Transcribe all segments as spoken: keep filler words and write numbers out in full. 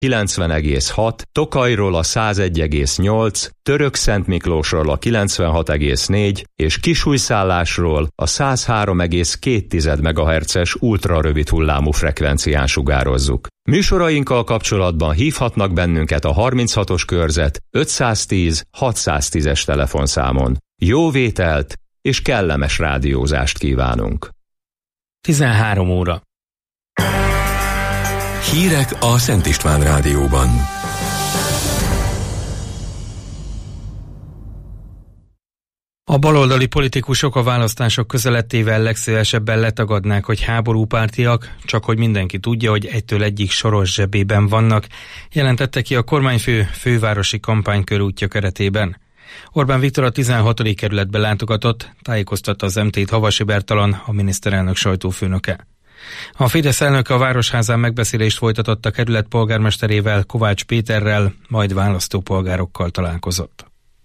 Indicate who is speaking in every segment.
Speaker 1: kilencven egész hat, Tokajról a százegy egész nyolc, Törökszentmiklósról a kilencvenhat egész négy és Kisújszállásról a száz három egész két megahertzes ultrarövid hullámú frekvencián sugározzuk. Műsorainkkal kapcsolatban hívhatnak bennünket a harminchatos körzet ötszáztíz hatszáztízes telefonszámon. Jó vételt és kellemes rádiózást kívánunk!
Speaker 2: tizenhárom óra.
Speaker 3: Hírek a Szent István Rádióban.
Speaker 2: A baloldali politikusok a választások közelettével legszívesebben letagadnák, hogy háborúpártiak, csak hogy mindenki tudja, hogy egytől egyik soros zsebében vannak, jelentette ki a kormányfő fővárosi kampánykörútja keretében. Orbán Viktor a tizenhatodik kerületbe látogatott, tájékoztatta az em té-t Havasi Bertalan, a miniszterelnök sajtófőnöke. A Fidesz elnöke a Városházán megbeszélést folytatott a kerület polgármesterével, Kovács Péterrel, majd választópolgárokkal találkozott.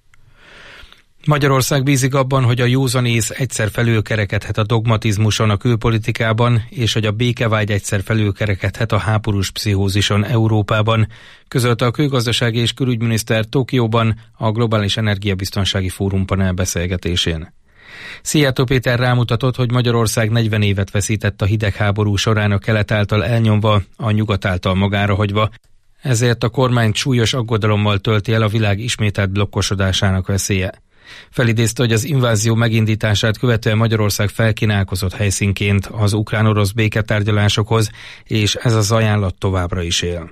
Speaker 2: Magyarország bízik abban, hogy a józanész egyszer felülkerekedhet a dogmatizmuson a külpolitikában, és hogy a békevágy egyszer felülkerekedhet a háborús pszichózison Európában, közölte a külgazdasági és külügyminiszter Tokióban a Globális Energiabiztonsági Fórum panel beszélgetésén. Szijjártó Péter rámutatott, hogy Magyarország negyven évet veszített a hidegháború során a kelet által elnyomva, a nyugat által magára hagyva, ezért a kormányt súlyos aggodalommal tölti el a világ ismételt blokkosodásának veszélye. Felidézte, hogy az invázió megindítását követően Magyarország felkínálkozott helyszínként az ukrán-orosz béketárgyalásokhoz, és ez az ajánlat továbbra is él.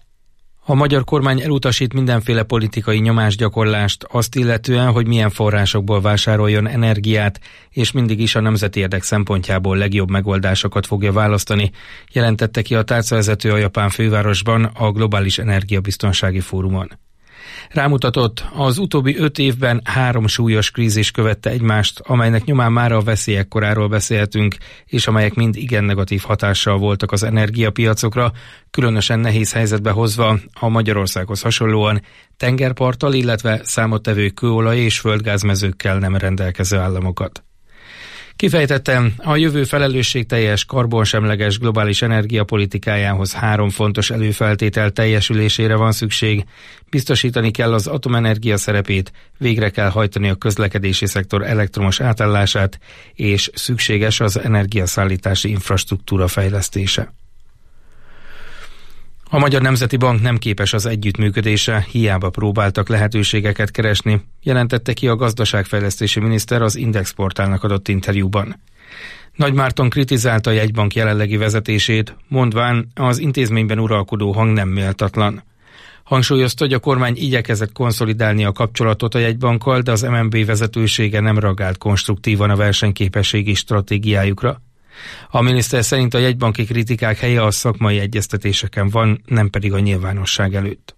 Speaker 2: A magyar kormány elutasít mindenféle politikai nyomásgyakorlást azt illetően, hogy milyen forrásokból vásároljon energiát, és mindig is a nemzeti érdek szempontjából legjobb megoldásokat fogja választani, jelentette ki a tárcavezető a japán fővárosban a Globális Energiabiztonsági Fórumon. Rámutatott, az utóbbi öt évben három súlyos krízis követte egymást, amelynek nyomán már a veszélyek koráról beszélhetünk, és amelyek mind igen negatív hatással voltak az energiapiacokra, különösen nehéz helyzetbe hozva a Magyarországhoz hasonlóan tengerparttal, illetve számottevő kőolaj és földgázmezőkkel nem rendelkező államokat. Kifejtettem, a jövő felelősségteljes, karbonsemleges globális energiapolitikájához három fontos előfeltétel teljesülésére van szükség. Biztosítani kell az atomenergia szerepét, végre kell hajtani a közlekedési szektor elektromos átállását, és szükséges az energiaszállítási infrastruktúra fejlesztése. A Magyar Nemzeti Bank nem képes az együttműködésre, hiába próbáltak lehetőségeket keresni, jelentette ki a gazdaságfejlesztési miniszter az Index portálnak adott interjúban. Nagy Márton kritizálta a jegybank jelenlegi vezetését, mondván az intézményben uralkodó hang nem méltatlan. Hangsúlyozta, hogy a kormány igyekezett konszolidálni a kapcsolatot a jegybankkal, de az em en bé vezetősége nem reagált konstruktívan a versenyképességi stratégiájukra. A miniszter szerint a jegybanki kritikák helye a szakmai egyeztetéseken van, nem pedig a nyilvánosság előtt.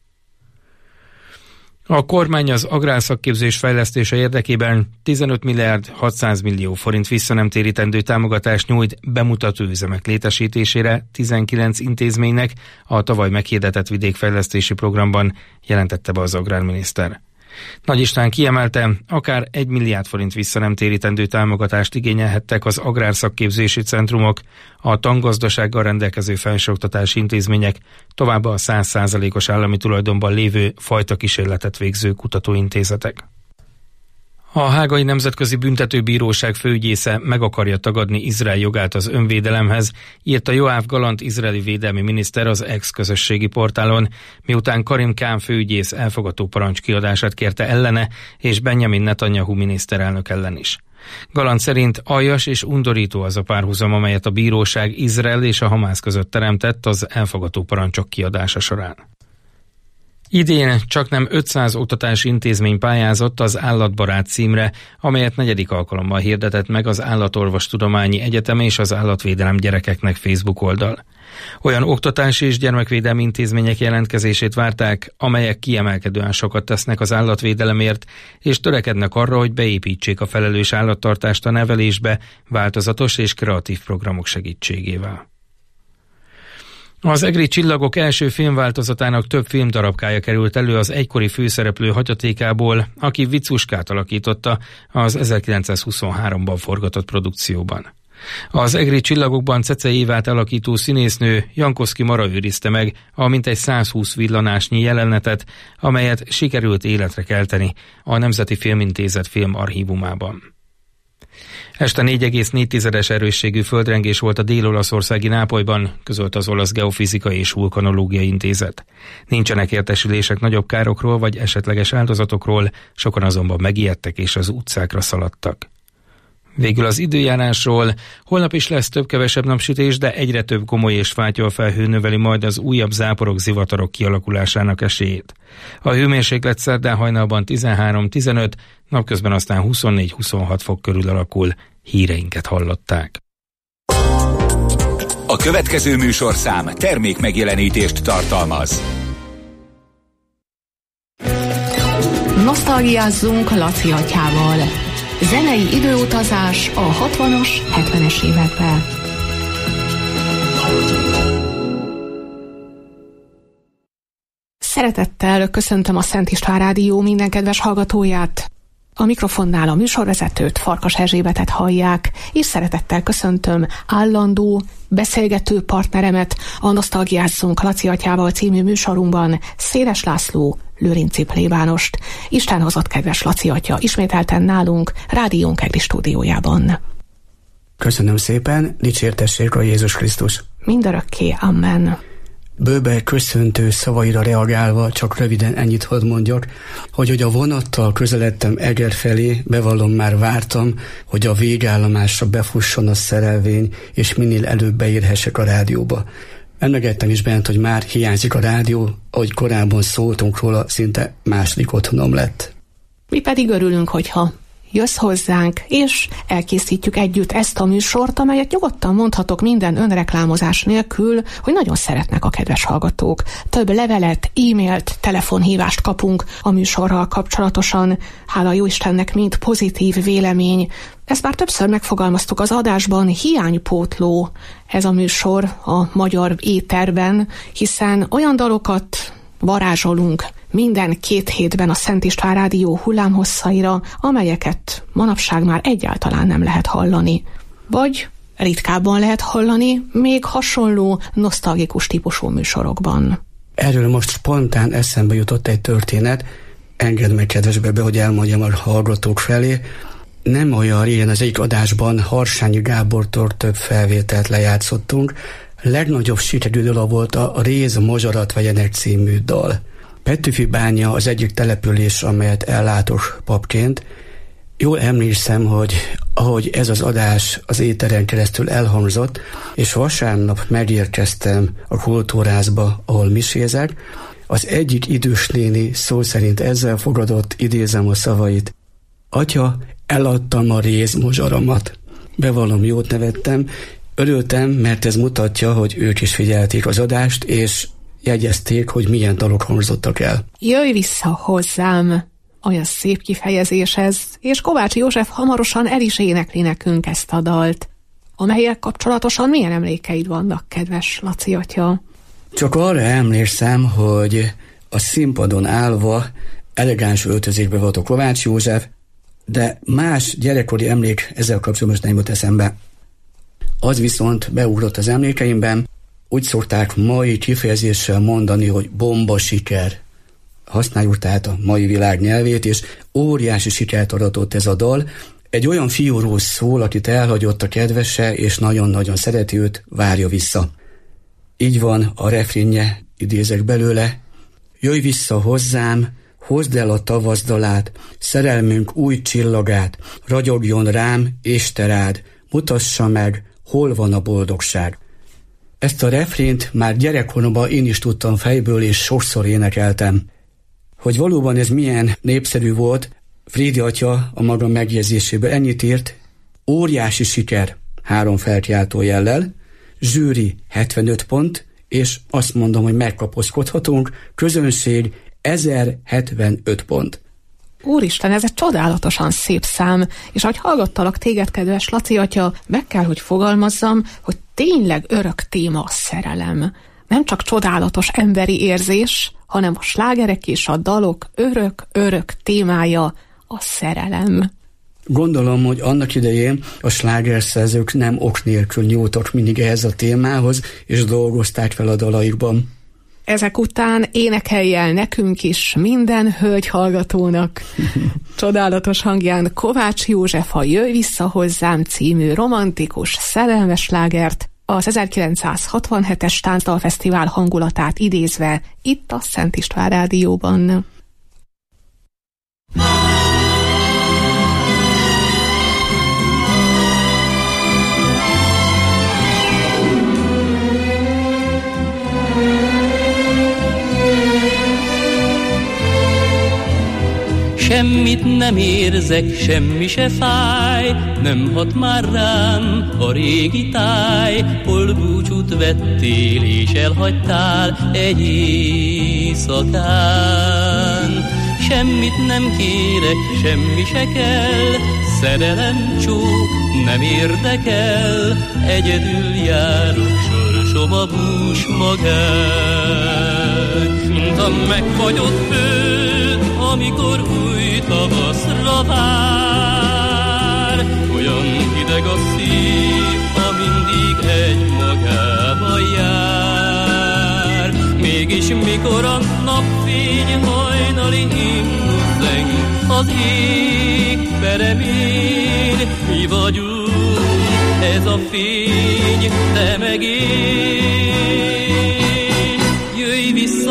Speaker 2: A kormány az agrárszakképzés fejlesztése érdekében tizenöt milliárd hatszáz millió forint visszanemtérítendő támogatást nyújt bemutató üzemek létesítésére tizenkilenc intézménynek a tavaly meghirdetett vidékfejlesztési programban, jelentette be az agrárminiszter. Nagy István kiemelte, akár egy milliárd forint visszanemtérítendő támogatást igényelhettek az agrárszakképzési centrumok, a tangazdasággal rendelkező felsőoktatási intézmények, továbbá a száz százalékos állami tulajdonban lévő fajtakísérletet végző kutatóintézetek. A Hágai Nemzetközi Büntetőbíróság főügyésze meg akarja tagadni Izrael jogát az önvédelemhez, írta Joáv Galant izraeli védelmi miniszter az X közösségi portálon, miután Karim Kán főügyész elfogató parancs kiadását kérte ellene, és Benjamin Netanyahu miniszterelnök ellen is. Galant szerint aljas és undorító az a párhuzam, amelyet a bíróság Izrael és a Hamász között teremtett az elfogató parancsok kiadása során. Idén csaknem ötszáz oktatási intézmény pályázott az Állatbarát címre, amelyet negyedik alkalommal hirdetett meg az Állatorvostudományi Egyetem és az Állatvédelem Gyerekeknek Facebook oldal. Olyan oktatási és gyermekvédelmi intézmények jelentkezését várták, amelyek kiemelkedően sokat tesznek az állatvédelemért, és törekednek arra, hogy beépítsék a felelős állattartást a nevelésbe változatos és kreatív programok segítségével. Az Egri Csillagok első filmváltozatának több filmdarabkája került elő az egykori főszereplő hagyatékából, aki Viccuskát alakította az ezerkilencszázhuszonháromban forgatott produkcióban. Az Egri csillagokban Cece Évát alakító színésznő Jankoszki Mara őrizte meg a mintegy százhúsz villanásnyi jelenetet, amelyet sikerült életre kelteni a Nemzeti Filmintézet filmarchívumában. Este négy egész négy erősségű földrengés volt a dél-olaszországi Nápolyban, közölt az Olasz Geofizikai és Vulkanológiai Intézet. Nincsenek értesülések nagyobb károkról vagy esetleges áldozatokról, sokan azonban megijedtek és az utcákra szaladtak. Végül az időjárásról. Holnap is lesz több-kevesebb napsütés, de egyre több gomoly és fátyolfelhő növeli majd az újabb záporok, zivatarok kialakulásának esélyét. A hőmérséklet szerdán hajnalban tizenhárom-tizenöt, napközben aztán huszonnégy-huszonhat fok körül alakul. Híreinket hallották.
Speaker 4: A következő műsorszám termék megjelenítést tartalmaz.
Speaker 5: Nosztalgiázzunk Laci atyával. Zenei időutazás a hatvanas, hetvenes években. Szeretettel köszöntöm a Szent István Rádió minden kedves hallgatóját. A mikrofonnál a műsorvezetőt, Farkas Erzsébetet hallják, és szeretettel köszöntöm állandó beszélgető partneremet a Nosztalgiázzunk Laci atyával című műsorunkban, Széles László Lőrinci plébánost. Isten hozott, kedves Laci atya, ismételten nálunk, Rádiónk Egri stúdiójában.
Speaker 6: Köszönöm szépen, dicsértessék a Jézus Krisztus.
Speaker 5: Mindörökké, amen.
Speaker 6: Bőbe köszöntő szavaira reagálva csak röviden ennyit hadd mondjak, hogy hogy a vonattal közeledtem Eger felé, bevallom, már vártam, hogy a végállomásra befusson a szerelvény, és minél előbb beérhessek a rádióba. Emlegettem is bent, hogy már hiányzik a rádió, ahogy korábban szóltunk róla, szinte második otthonom lett.
Speaker 5: Mi pedig örülünk, hogyha jössz hozzánk, és elkészítjük együtt ezt a műsort, amelyet nyugodtan mondhatok minden önreklámozás nélkül, hogy nagyon szeretnek a kedves hallgatók. Több levelet, e-mailt, telefonhívást kapunk a műsorral kapcsolatosan. Hála Jóistennek, mind pozitív vélemény. Ezt már többször megfogalmaztuk az adásban, hiánypótló ez a műsor a magyar éterben, hiszen olyan dalokat varázsolunk minden két hétben a Szent István Rádió hullámhosszaira, amelyeket manapság már egyáltalán nem lehet hallani. Vagy ritkábban lehet hallani, még hasonló, nosztalgikus típusú műsorokban.
Speaker 6: Erről most spontán eszembe jutott egy történet, engedd meg, kedves Bebe, hogy elmondjam a hallgatók felé. Nem olyan régen az egyik adásban Harsányi Gábortól több felvételt lejátszottunk. Legnagyobb sikerű dala volt a Réz Mozsarat vegyenek című dal. Petőfibánya az egyik település, amelyet ellátok papként. Jól emlékszem, hogy ahogy ez az adás az éteren keresztül elhangzott, és vasárnap megérkeztem a kultúrázba, ahol misézek, az egyik idős néni szó szerint ezzel fogadott, idézem a szavait: Atya, eladtam a Réz Mozsaramat. Bevallom, jót nevettem, örültem, mert ez mutatja, hogy ők is figyelték az adást, és jegyezték, hogy milyen dalok hangzottak el.
Speaker 5: Jöjj vissza hozzám! Olyan szép kifejezés ez, és Kovács József hamarosan el is énekli nekünk ezt a dalt. Amelyek kapcsolatosan milyen emlékeid vannak, kedves Laci atya?
Speaker 6: Csak arra emlékszem, hogy a színpadon állva elegáns öltözékbe volt a Kovács József, de más gyerekkori emlék ezzel kapcsolatban nem jut eszembe. Az viszont beugrott az emlékeimben, úgy szokták mai kifejezéssel mondani, hogy bomba siker. Használjuk tehát a mai világ nyelvét, és óriási sikert aratott ez a dal. Egy olyan fiúról szól, akit elhagyott a kedvese, és nagyon-nagyon szereti őt, várja vissza. Így van a refrénje, idézek belőle: Jöjj vissza hozzám, hozd el a tavaszdalát, szerelmünk új csillagát, ragyogjon rám és te rád, mutassa meg, hol van a boldogság. Ezt a refrént már gyerekkoromban én is tudtam fejből, és sokszor énekeltem. Hogy valóban ez milyen népszerű volt, Frédi atya a maga megjegyzésében ennyit írt: óriási siker, három felkiáltó jellel, zsűri hetvenöt pont, és azt mondom, hogy megkapaszkodhatunk, közönség ezerhetvenöt pont.
Speaker 5: Úristen, ez egy csodálatosan szép szám, és ahogy hallgattalak téged, kedves Laci atya, meg kell, hogy fogalmazzam, hogy tényleg örök téma a szerelem. Nem csak csodálatos emberi érzés, hanem a slágerek és a dalok örök-örök témája a szerelem.
Speaker 6: Gondolom, hogy annak idején a slágerszerzők nem ok nélkül nyúltak mindig ehhez a témához, és dolgozták fel a dalaikban.
Speaker 5: Ezek után énekelj el nekünk is, minden hölgy hallgatónak. Csodálatos hangján Kovács József a Jöjj vissza hozzám című romantikus, szerelmes slágert, az ezerkilencszázhatvanhetes Táncdalfesztivál hangulatát idézve itt a Szent István Rádióban.
Speaker 7: Semmit nem érzek, semmi se fáj, nem hat már rám a régi táj, hol búcsút vettél és elhagytál egy éjszakán. Semmit nem kérek, semmi se kell, szerelem csók nem érdekel, egyedül járok sorsom a bús magán. Mint a megfagyott föld, amikor új tavaszra vár, olyan hideg a szív, ha mindig egy magába jár. Mégis mikor a napfény hajnali himnusz zeng az ég peremén, mi vagyunk ez a fény, te meg én. Jöjj vissza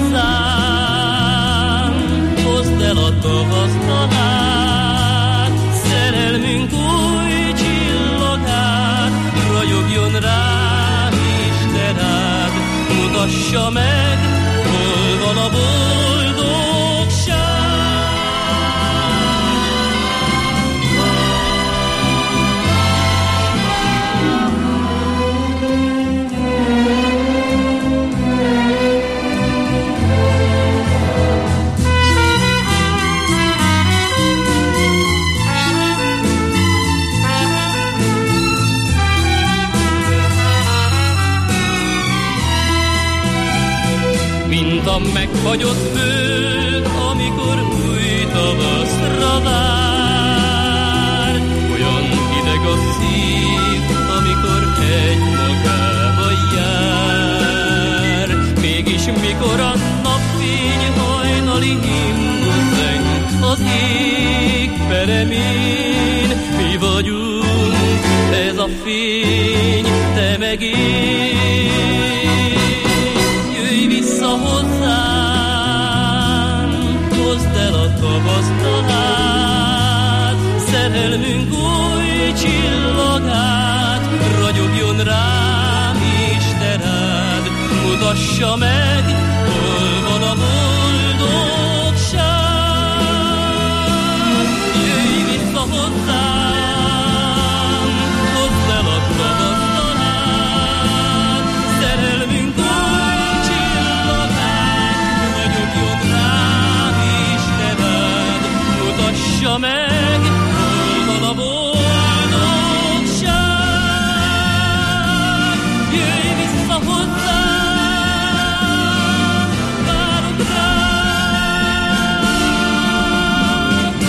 Speaker 7: hozzám, hozd el a tavasztalát, szerelmünk új csillagát, ragyogjon rám Isten rád, mutassa meg, hol van a boldogság. Mint a megfagyott föld, amikor új tavaszra vár, olyan hideg a szív, amikor egy magába jár. Mégis mikor a napfény hajnali himnusz zeng az ég peremén, mi vagyunk ez a fény, te meg én. Vissza hozzám, hozd el a tavasztalát, szerelmünk új csillagát, ragyogjon rám Isten rád, mutassa meg, hol van a boldogság. Jöjj vissza hozzám, hozd el a tavasztalát, szerelmünk új mutassa meg, hol van a boldogság. Jöjj vissza hozzám, várok rád,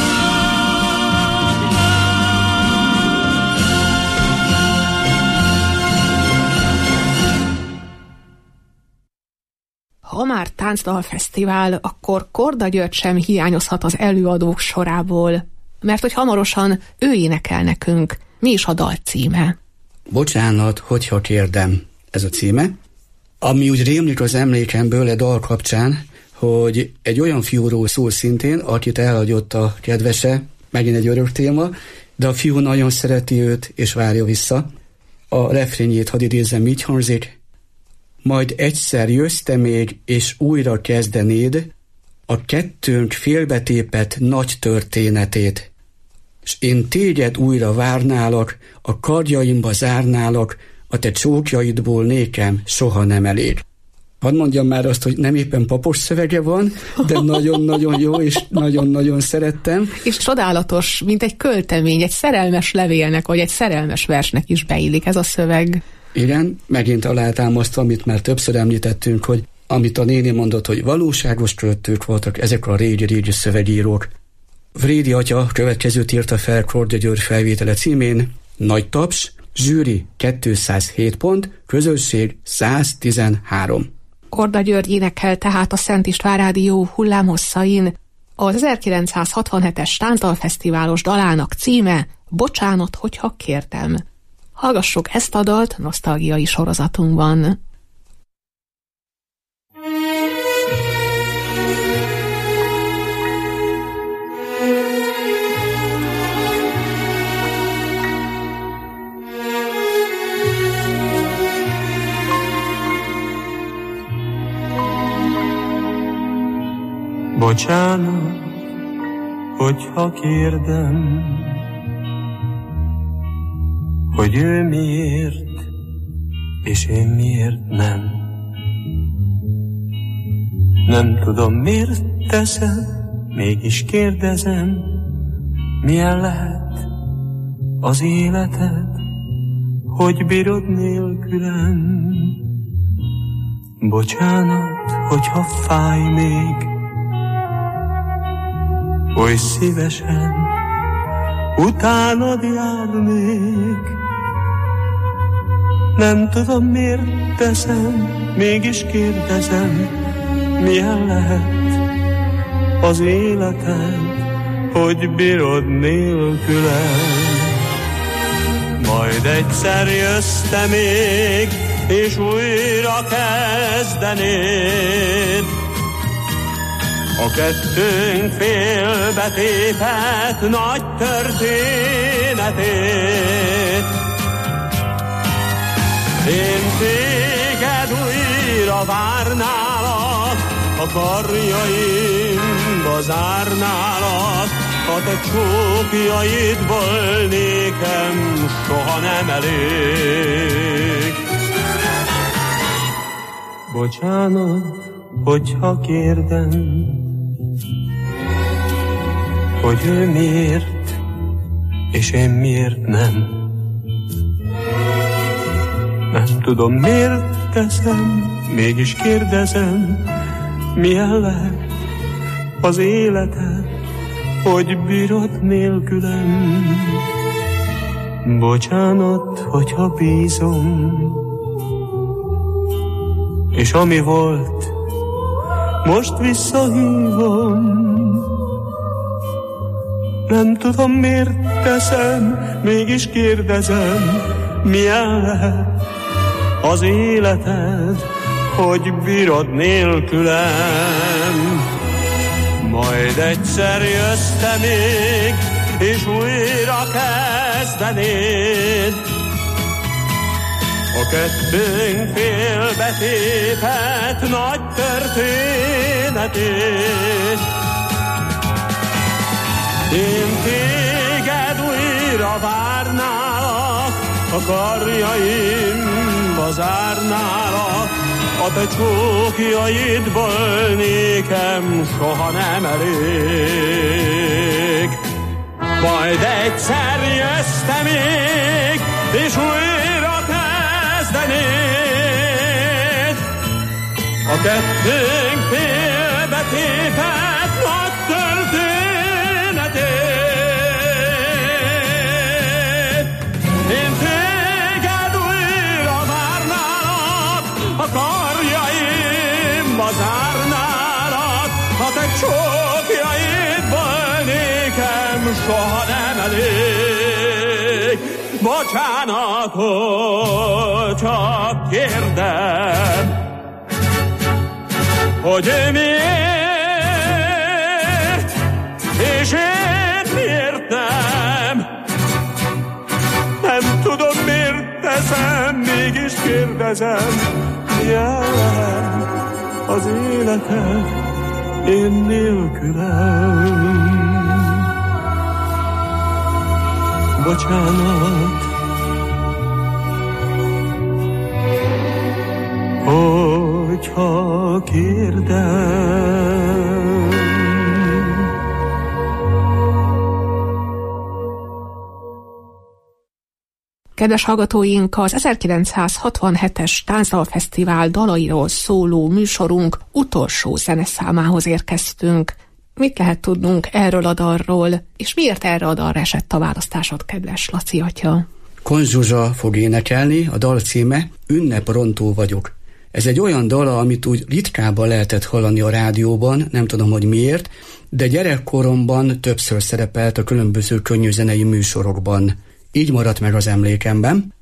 Speaker 5: Ha már Táncdalfesztivál, akkor Korda György sem hiányozhat az előadók sorából, mert hogy hamarosan ő énekel nekünk. Mi is a dal címe?
Speaker 6: Bocsánat, hogyha kérdem, ez a címe. Ami úgy rémlik az emlékemből a dal kapcsán, hogy egy olyan fiúról szól szintén, akit elhagyott a kedvese, megint egy örök téma, de a fiú nagyon szereti őt, és várja vissza. A refrényét hadd idézzem, így hangzik: majd egyszer jössz te még, és újra kezdenéd a kettőnk félbetépett nagy történetét. S én téged újra várnálak, a kardjaimba zárnálak, a te csókjaidból nékem soha nem elég. Hadd mondjam már azt, hogy nem éppen papos szövege van, de nagyon-nagyon jó, és nagyon-nagyon szerettem.
Speaker 5: És csodálatos, mint egy költemény, egy szerelmes levélnek, vagy egy szerelmes versnek is beillik ez a szöveg.
Speaker 6: Igen, megint alátámasztva, amit már többször említettünk, hogy amit a néni mondott, hogy valóságos költők voltak ezek a régi-régi szövegírók. Vrédi atya következőt írta fel Korda György felvétele címén: nagy taps, zsűri kétszázhét pont, közönség száztizenhárom.
Speaker 5: Korda György énekel tehát a Szent István Rádió hullámhosszain. Az ezerkilencszázhatvanhetes táncdalfesztiválos dalának címe Bocsánat, hogyha kérdem. Hallgassuk ezt a dalt nosztalgiai sorozatunkban.
Speaker 8: Bocsánat, hogyha kérdem, hogy ő miért, és én miért nem. Nem tudom, miért teszem, mégis kérdezem, milyen lehet az életed, hogy bírod nélkülem. Bocsánat, hogyha fáj még, oly szívesen utánad járnék. Nem tudom, miért teszem, mégis kérdezem, milyen lehet az életed, hogy bírod nélkülem. Majd egyszer jössz te még, és újra kezdenéd a kettőnk félbetépett nagy történetét. Én téged újra várnálak, a karjaimba zárnálak, a te csókjaidból nékem soha nem elég. Bocsánat, hogyha kérdem, hogy ő miért, és én miért nem. Nem tudom, miért teszem, mégis kérdezem, milyen lehet az életed, hogy bírod nélkülem. Bocsánat, hogyha bízom, és ami volt, most visszahívom. Nem tudom, miért teszem, mégis kérdezem, milyen lehet az életed, hogy bírod nélkülem. Majd egyszer jössz te még, és újra kezdenéd a kettőnk félbetépett nagy történetét. Én téged újra várnálak, a karjaimba zárnálak, a te csókjaidból nékem soha nem elég. Majd egyszer jössz te még, és újra kezdenéd a kettőnk félbetépett nagy történetét. Én téged újra várnálak, a karjaimba zárnálak, a te csókjaidból nékem soha nem elég. Bocsánat, hogyha kérdem, hogy ő miért, és én miért nem. Nem tudom, miért teszem, mégis kérdezem, milyen lehet az életed, én nélkülem. Bocsánat, hogyha kérdem.
Speaker 5: Kedves hallgatóink, az ezerkilencszázhatvanhetes Táncdalfesztivál dalairól szóló műsorunk utolsó zeneszámához érkeztünk. mit lehet tudnunk erről a dalról, és miért erre a dalra esett a választásod, kedves Laci atya?
Speaker 6: Kon Zsuzsa fog énekelni, a dal címe Ünneprontó vagyok. Ez egy olyan dal, amit úgy ritkábban lehetett hallani a rádióban, nem tudom, hogy miért, de gyerekkoromban többször szerepelt a különböző könnyűzenei műsorokban. Így maradt meg az emlékemben,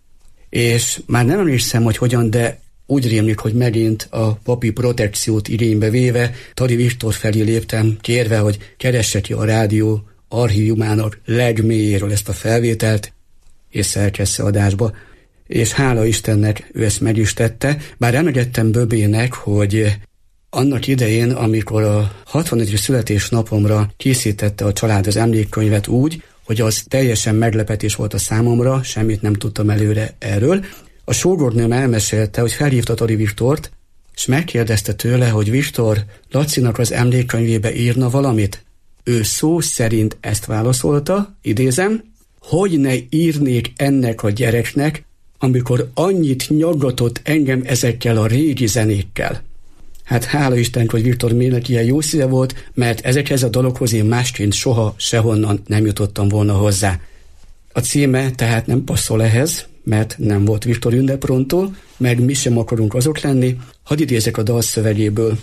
Speaker 6: és már nem emlékszem, hogy hogyan, de úgy rémlik, hogy megint a papi protekciót igénybe véve Tari Viktor felé léptem, kérve, hogy keresse ki a rádió archívumának legmélyéről ezt a felvételt, és szerkessze adásba. És hála Istennek ő ezt meg is tette, bár emlegettem Böbének, hogy annak idején, amikor a hatvanötödik születésnapomra készítette a család az emlékkönyvet úgy, hogy az teljesen meglepetés volt a számomra, semmit nem tudtam előre erről, a sógornőm elmesélte, hogy felhívta Tari Viktort, és megkérdezte tőle, hogy Viktor, Lacinak az emlékkönyvébe írna valamit. Ő szó szerint ezt válaszolta, idézem, hogy ne írnék ennek a gyereknek, amikor annyit nyaggatott engem ezekkel a régi zenékkel. Hát hála Istennek, hogy Viktor Mének ilyen jó szíve volt, mert ezekhez a dalokhoz én másként soha sehonnan nem jutottam volna hozzá. A címe tehát nem passzol ehhez, mert nem volt Viktor ünneprontó, meg mi sem akarunk azok lenni. Hadd idézek a dal szövegéből.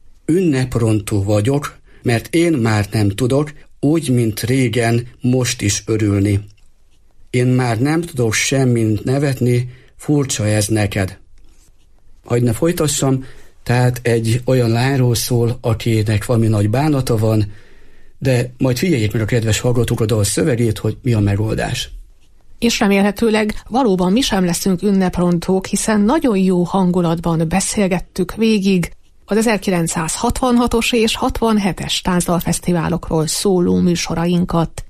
Speaker 6: Ünneprontó vagyok, mert én már nem tudok, úgy, mint régen, most is örülni. Én már nem tudok semmit nevetni, furcsa ez neked. Hadd ne folytassam, tehát egy olyan lányról szól, akinek valami nagy bánata van, de majd figyeljék meg a kedves hallgatók a dal szövegét, hogy mi a megoldás.
Speaker 5: És remélhetőleg valóban mi sem leszünk ünneprontók, hiszen nagyon jó hangulatban beszélgettük végig az ezerkilencszázhatvanhatos és hatvanhetes táncdalfesztiválokról szóló műsorainkat.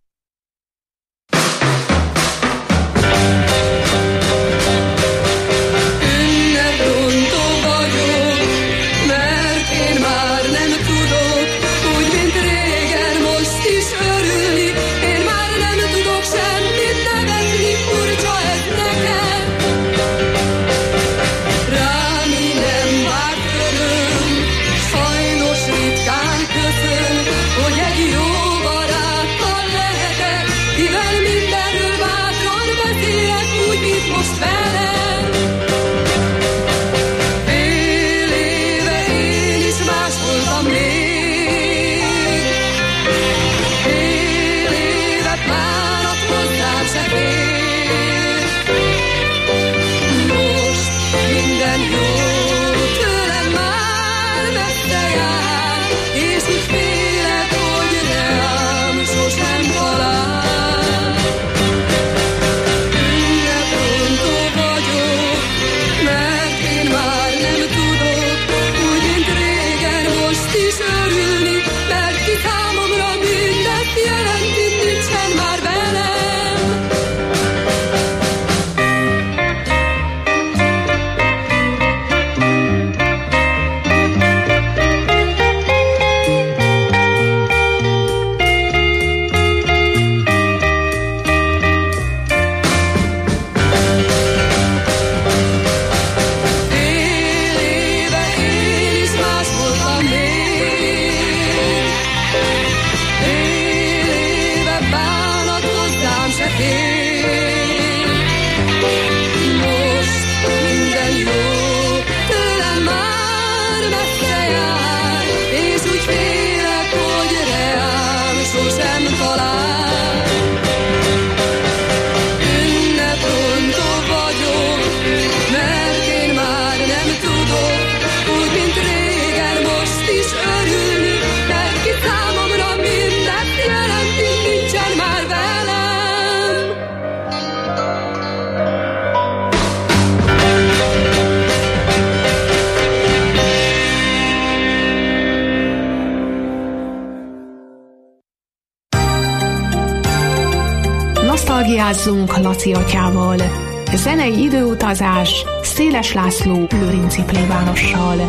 Speaker 5: Nosztalgiázzunk Laci atyával. Zenei időutazás Széles László lőrinci plébánossal.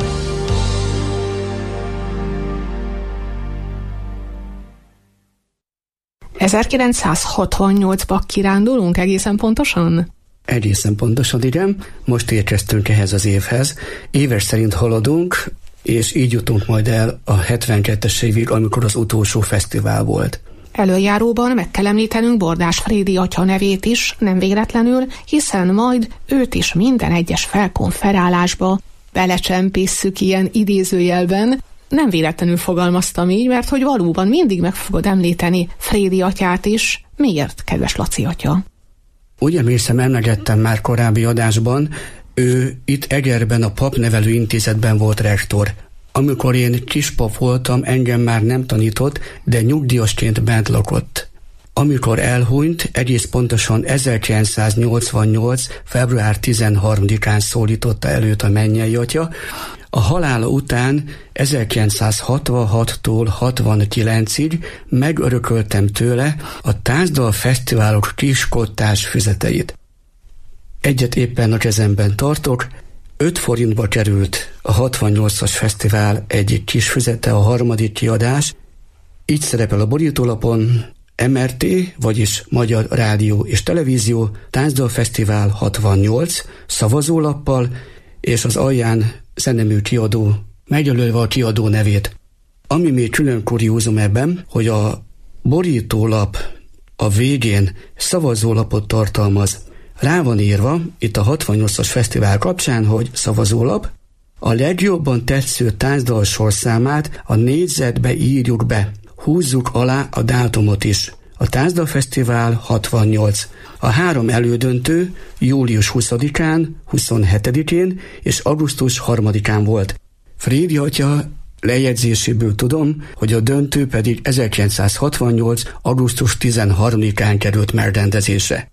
Speaker 5: ezerkilencszázhatvannyolcba kirándulunk egészen pontosan?
Speaker 6: Egészen pontosan, igen. Most érkeztünk ehhez az évhez. Éves szerint haladunk, és így jutunk majd el a hetvenkettes évig, amikor az utolsó fesztivál volt.
Speaker 5: Előjáróban meg kell említenünk Bordás Frédi atya nevét is, nem véletlenül, hiszen majd őt is minden egyes felkonferálásba belecsempészük ilyen idézőjelben. Nem véletlenül fogalmaztam így, mert hogy valóban mindig meg fogod említeni Frédi atyát is. Miért, kedves Laci atya?
Speaker 6: Úgy emlékszem, emlegettem már korábbi adásban, ő itt Egerben a papnevelő intézetben volt rektor. Amikor én kispap voltam, engem már nem tanított, de nyugdíjasként bent lakott. Amikor elhunyt, egész pontosan ezerkilencszáznyolcvannyolc. február tizenharmadikán szólította előtt a mennyei atya. A halála után ezerkilencszázhatvanhattól hatvankilencig megörököltem tőle a Tánzdal Fesztiválok kiskottás füzeteit. Egyet éppen a kezemben tartok, öt forintba került a hatvannyolcas fesztivál egyik kis füzete, a harmadik kiadás. Így szerepel a borítólapon: em er té, vagyis Magyar Rádió és Televízió, Tánzdal Fesztivál hatvannyolc, szavazólappal, és az alján zenemű kiadó, megjelölve a kiadó nevét. Ami még külön kuriózum ebben, hogy a borítólap a végén szavazólapot tartalmaz. Rá van írva itt a hatvannyolcas fesztivál kapcsán, hogy szavazólap, a legjobban tetsző tánzdal sorszámát a négyzetbe írjuk be, húzzuk alá a dátumot is. A Tánzdal Fesztivál hatvannyolc. A három elődöntő július huszadikán, huszonhetedikén és augusztus harmadikán volt. Frédi atya lejegyzéséből tudom, hogy a döntő pedig ezerkilencszázhatvannyolc. augusztus tizenharmadikán került megrendezésre.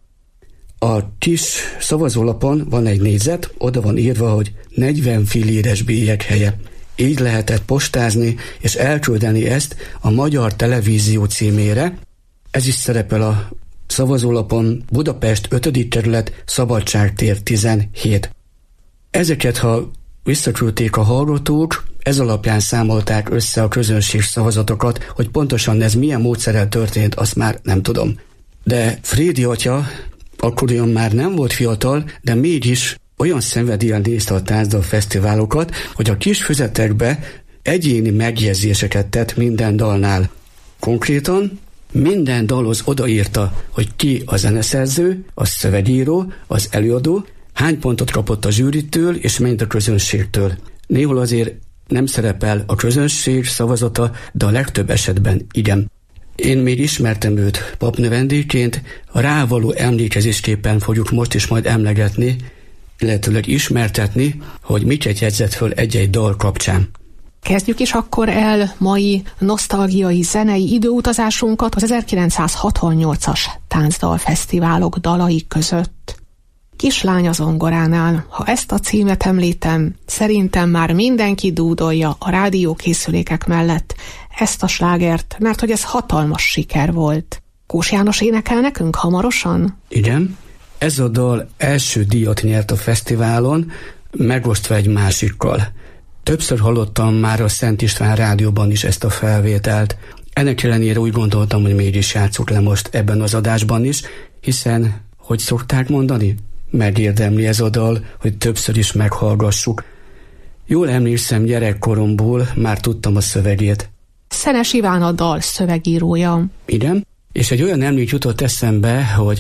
Speaker 6: A kis szavazólapon van egy négyzet, oda van írva, hogy negyven filléres bélyeg helye. Így lehetett postázni és elküldeni ezt a Magyar Televízió címére. Ez is szerepel a szavazólapon: Budapest ötödik kerület, Szabadságtér tizenhét. Ezeket, ha visszaküldték a hallgatók, ez alapján számolták össze a közönség szavazatokat, hogy pontosan ez milyen módszerrel történt, azt már nem tudom. De Frédi atya akkoriban már nem volt fiatal, de mégis olyan szenvedéllyel nézte a Tánzdal fesztiválokat, hogy a kis füzetekbe egyéni megjegyzéseket tett minden dalnál. Konkrétan minden dalhoz odaírta, hogy ki a zeneszerző, a szövegíró, az előadó, hány pontot kapott a zsűritől és mennyit a közönségtől. Néhol azért nem szerepel a közönség szavazata, de a legtöbb esetben igen. Én még ismertem őt papnövendéként, a rávaló emlékezésképpen fogjuk most is majd emlegetni, illetőleg ismertetni, hogy miket jegyzett föl egy-egy dal kapcsán.
Speaker 5: Kezdjük is akkor el mai nosztalgiai zenei időutazásunkat az ezerkilencszázhatvannyolcas Tánzdal Fesztiválok dalai között. Kislány a zongoránál, ha ezt a címet említem, szerintem már mindenki dúdolja a rádiókészülékek mellett ezt a slágert, mert hogy ez hatalmas siker volt. Kós János énekel nekünk hamarosan?
Speaker 6: Igen, ez a dal első díjat nyert a fesztiválon, megosztva egy másikkal. Többször hallottam már a Szent István rádióban is ezt a felvételt. Ennek ellenére úgy gondoltam, hogy mégis játsszuk le most ebben az adásban is, hiszen, hogy szokták mondani, megérdemli ez a dal, hogy többször is meghallgassuk. Jól emlékszem, gyerekkoromból már tudtam a szövegét.
Speaker 5: Szenes Iván a dal szövegírója.
Speaker 6: Igen, és egy olyan emlék jutott eszembe, hogy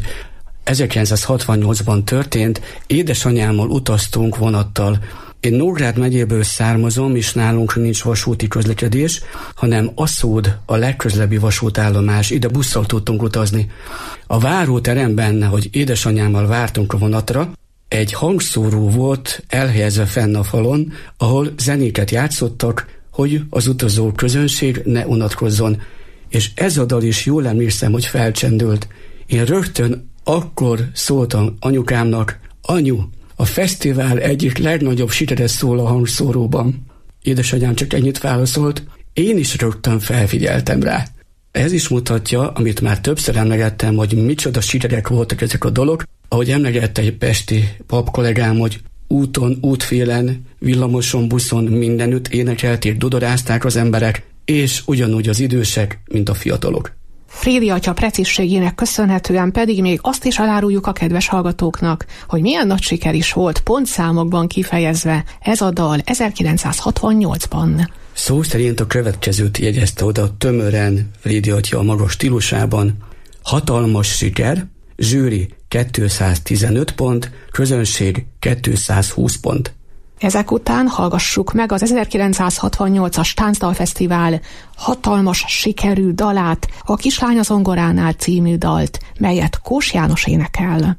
Speaker 6: ezerkilencszázhatvannyolcban történt, édesanyámmal utaztunk vonattal. Én Nógrád megyéből származom, és nálunk nincs vasúti közlekedés, hanem Aszód a legközelebbi vasútállomás, ide busszal tudtunk utazni. A váróteremben, hogy édesanyámmal vártunk a vonatra, egy hangszóró volt elhelyezve fenn a falon, ahol zenéket játszottak, hogy az utazó közönség ne unatkozzon. És ez a dal is jól emlékszem, hogy felcsendült. Én rögtön akkor szóltam anyukámnak: anyu, a fesztivál egyik legnagyobb sikere szól a hangszóróban. Édesanyám csak ennyit válaszolt, én is rögtön felfigyeltem rá. Ez is mutatja, amit már többször emlegettem, hogy micsoda sikerek voltak ezek a dolog, ahogy emlegette egy pesti pap kollégám, hogy úton, útfélen, villamoson, buszon mindenütt énekelték, dudorázták az emberek, és ugyanúgy az idősek, mint a fiatalok.
Speaker 5: Frédi atya precízségének köszönhetően pedig még azt is eláruljuk a kedves hallgatóknak, hogy milyen nagy siker is volt pontszámokban kifejezve ez a dal ezerkilencszázhatvannyolcban.
Speaker 6: Szó szerint a következőt jegyezte oda tömören Frédi atya a maga stílusában: hatalmas siker, zsűri kétszáztizenöt pont, közönség kétszázhúsz pont.
Speaker 5: Ezek után hallgassuk meg az ezerkilencszázhatvannyolcas Táncdalfesztivál hatalmas sikerű dalát, a Kislány a zongoránál című dalt, melyet Kós János énekel.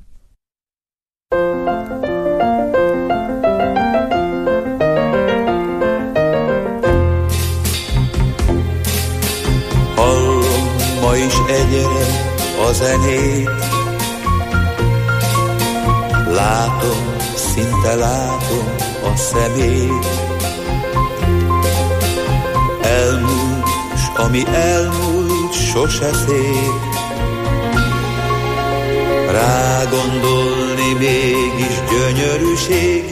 Speaker 9: Hallom ma is egyre a zenét, látom, szinte látom a szemét. Elmúlt, s ami elmúlt, sose szép. Rágondolni mégis gyönyörűség.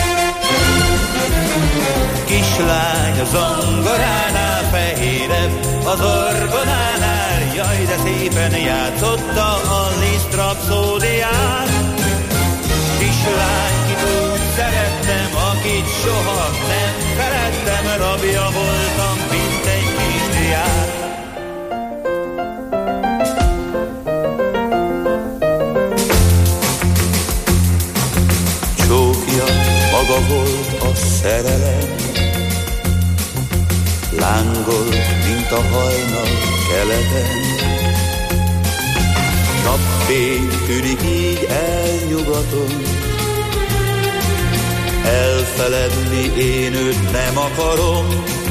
Speaker 9: Kislány a zongoránál fehérebb, az orgonánál, jaj, de szépen játszotta a Liszt rapszódiát. Kislány, kit úgy szerettem, akit soha nem feledtem, rabja voltam, mint egy kisdiák. Csókja maga volt a szerelem, lángol, mint a hajnal keleten. Napfény tűnik így elnyugaton, elfeledni én őt nem akarom.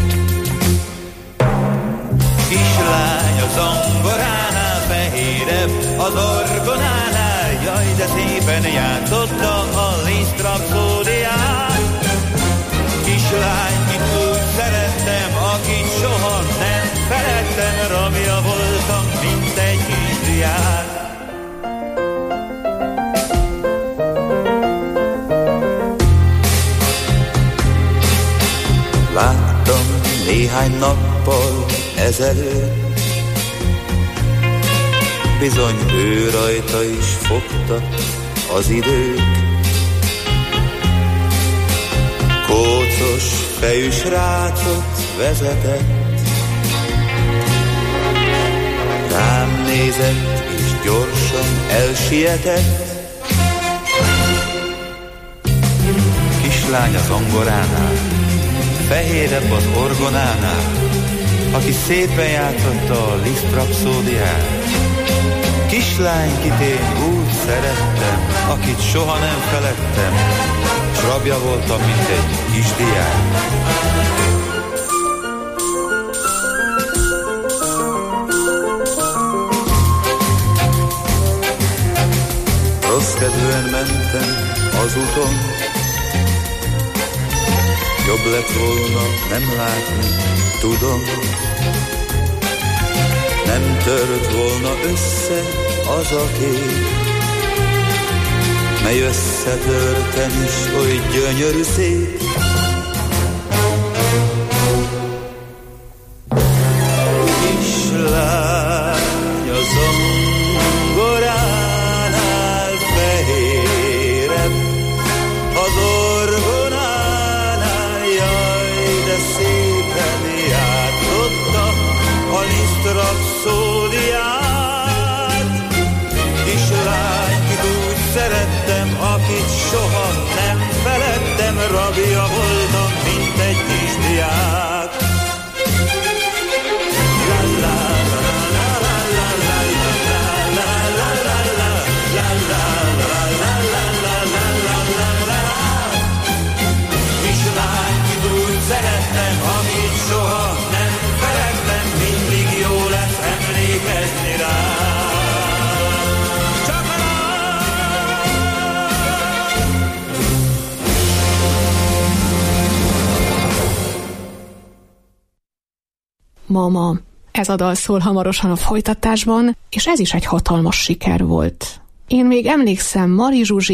Speaker 9: Kislány a zongoránál fehérebb, az orgonánál, jaj, de szépen játszotta a Liszt rapszódiát. Kislány, kit úgy szerettem, akit soha nem feledtem, rabja voltam, mint egy kisdiák. Láttam néhány nappal ezelőtt, bizony ő rajta is fogta az időt. Kócos fejű srácot vezetett, rám nézett és gyorsan elsietett. Kislány a zongoránál, fehérebb az orgonánál, aki szépen játszotta a Liszt rapszódiát. Kislány, kit én úgy szerettem, akit soha nem feledtem, s rabja voltam, mint egy kisdiák. Rossz kedvűen mentem az úton, jobb lett volna nem látni, tudom. Nem tört volna össze az a kép, mely összetörtem is oly gyönyörű szép. Kislány a zongoránál fehérebb, az orgonánál, jaj, de szépen játszotta a Liszt rapszódiát. Kislány, kit úgy szerettem, akit soha nem feledtem, rabja voltam, mint egy kisdiák. La la la la la la la la la la la la la la la la la la. Kislány, kit úgy szerettem, akit soha nem feledtem, mindig jó lesz emlékezni rá.
Speaker 5: Mama, ez a dal szól hamarosan a folytatásban, és ez is egy hatalmas siker volt. Én még emlékszem Mari Zsuzsi,